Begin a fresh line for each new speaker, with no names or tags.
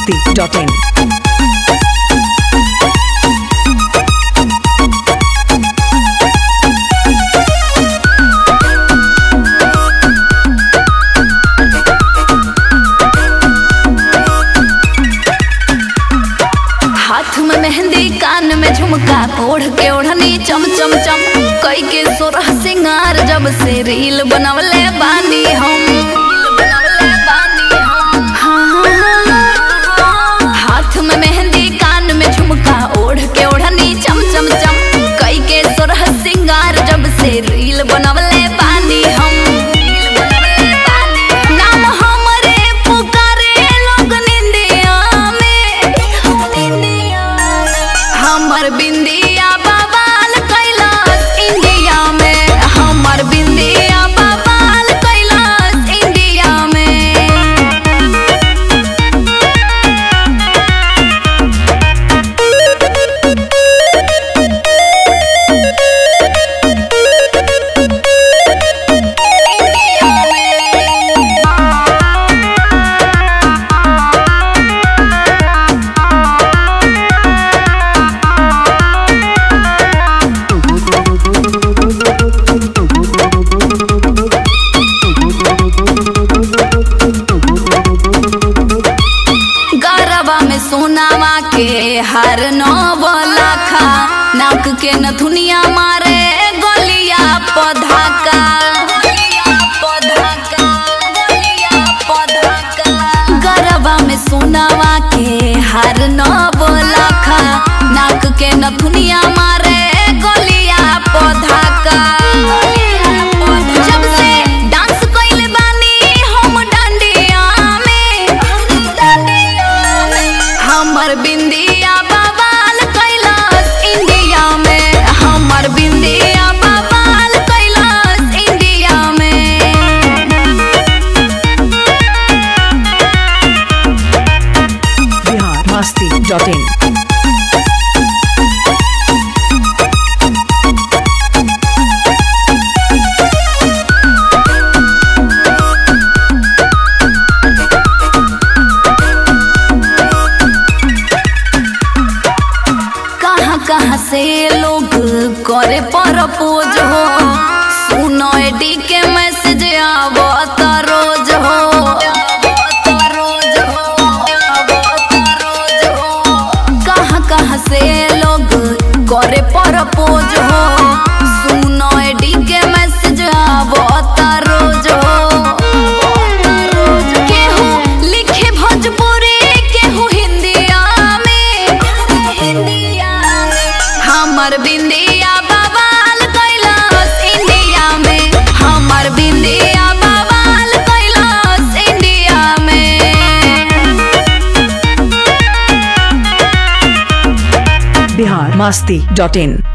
biharmasti.in।
हाथ में मेहंदी, कान में झुमका, ओढ़ के ओढ़नी चम चम चम, कई के सोरह सिंगार, जब से रील बनवले बानी हम। हाथ में मेहंदी, कान में झुमका, ओढ़ के ओढ़नी चम चम चम, कई के सोरह सिंगार, जब से रील बनवले बानी हम। नाम हमरे पुकारे लोग निंदिया में, हमर बिंदिया बवाल कैलाश इंडिया में, हमर बिंदिया बवाल कैलाश इंडिया में। गरबा में सोनावा के हर नौबलखा, नाक के नथुनिया मारे गोलिया पधाका। गरबा में सोनावा के हर नौबलखा, नाक के नथुनिया मारे गोलिया पधाका। जब से डांस कइले बानी हम डांडिया में, हमर बिंदिया बवाल कैलाश इंडिया में, हमर बिंदिया बवाल कैलाश इंडिया में।
biharmasti.in।
कहाँ कहाँ से लोग करे प्रपोज हो, सुनो एडी के मैसेज आवत रोज हो। कहाँ कहाँ से लोग करे प्रपोज हो, सुनो एडी के मैसेज आवत रोज हो। केहू लिखे भोजपुरी, केहू हिंदिया में, हमर बिंदिया बवाल कैलाश इंडिया में, हमर बिंदिया बवाल कैलाश इंडिया में।
biharmasti.in।